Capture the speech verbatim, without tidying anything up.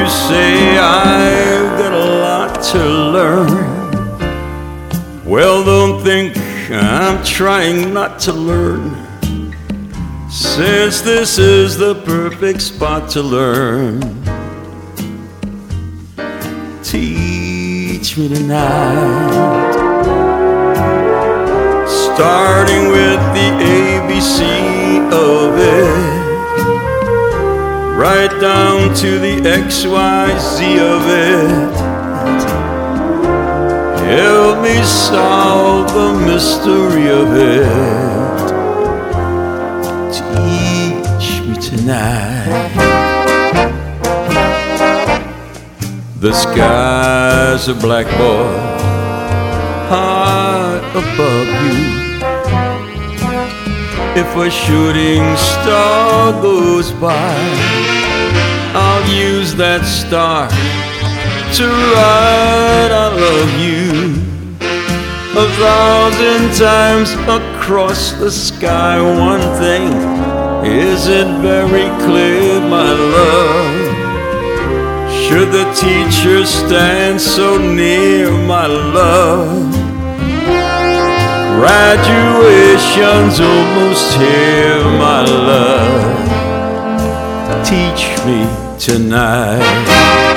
you say I've got a lot to learn. Well, don't think I'm trying not to learn, since this is the perfect spot to learn. Teach me tonight, starting with the A B C of it, right down to the X Y Z of it. Help me solve the mystery of it. Teach me tonight. The sky's a blackboard high above you. If a shooting star goes by, I'll use that star to write I love you a thousand times across the sky. One thing isn't very clear, my love. Should the teacher stand so near, my love? Graduation's almost here, my love. Teach me tonight.